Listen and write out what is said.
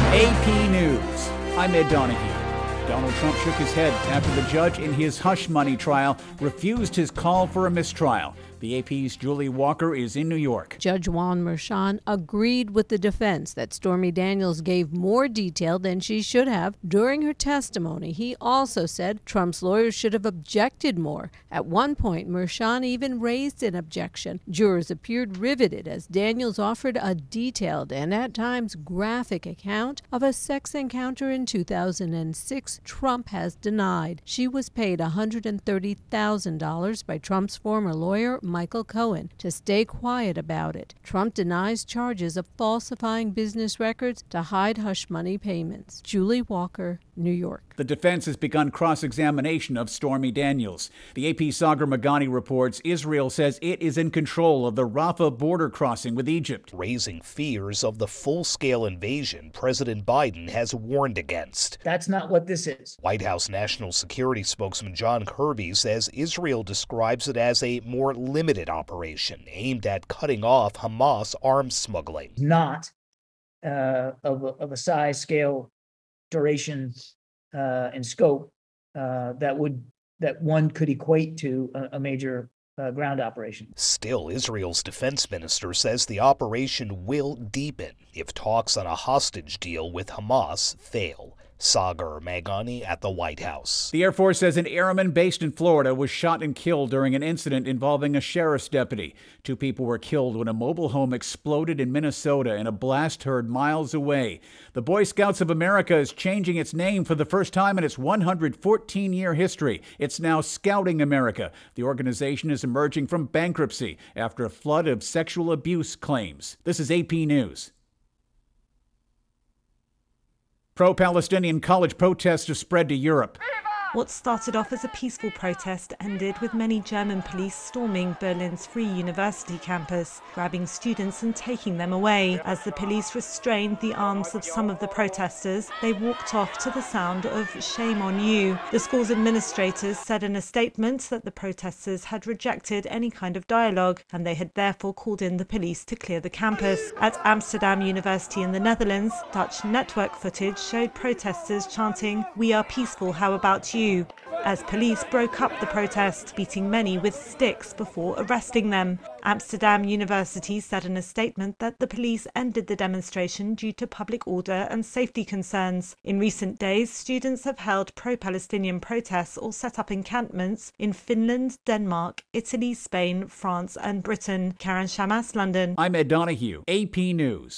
AP News. I'm Ed Donahue. Donald Trump shook his head after the judge in his hush money trial refused his call for a mistrial. The AP's Julie Walker is in New York. Judge Juan Merchan agreed with the defense that Stormy Daniels gave more detail than she should have during her testimony. He also said Trump's lawyers should have objected more. At one point, Merchan even raised an objection. Jurors appeared riveted as Daniels offered a detailed and at times graphic account of a sex encounter in 2006 Trump has denied. She was paid $130,000 by Trump's former lawyer, Michael Cohen, to stay quiet about it. Trump denies charges of falsifying business records to hide hush money payments. Julie Walker, New York. The defense has begun cross-examination of Stormy Daniels. The AP Sagar Meghani reports Israel says it is in control of the Rafah border crossing with Egypt, raising fears of the full-scale invasion President Biden has warned against. That's not what this is. White House National Security spokesman John Kirby says Israel describes it as a more limited operation aimed at cutting off Hamas arms smuggling. Not of a size, scale, duration, and scope that one could equate to a major ground operation. Still, Israel's defense minister says the operation will deepen if talks on a hostage deal with Hamas fail. Sagar Meghani at the White House. The Air Force says an airman based in Florida was shot and killed during an incident involving a sheriff's deputy. 2 people were killed when a mobile home exploded in Minnesota in a blast heard miles away. The Boy Scouts of America is changing its name for the first time in its 114-year history. It's now Scouting America. The organization is emerging from bankruptcy after a flood of sexual abuse claims. This is AP News. Pro-Palestinian college protests have spread to Europe. What started off as a peaceful protest ended with many German police storming Berlin's Free University campus, grabbing students and taking them away. As the police restrained the arms of some of the protesters, they walked off to the sound of "Shame on You." The school's administrators said in a statement that the protesters had rejected any kind of dialogue and they had therefore called in the police to clear the campus. At Amsterdam University in the Netherlands, Dutch network footage showed protesters chanting, "We are peaceful, how about you?" as police broke up the protest, beating many with sticks before arresting them. Amsterdam University said in a statement that the police ended the demonstration due to public order and safety concerns. In recent days, students have held pro-Palestinian protests or set up encampments in Finland, Denmark, Italy, Spain, France and Britain. Karen Shamas, London. I'm Ed Donahue, AP News.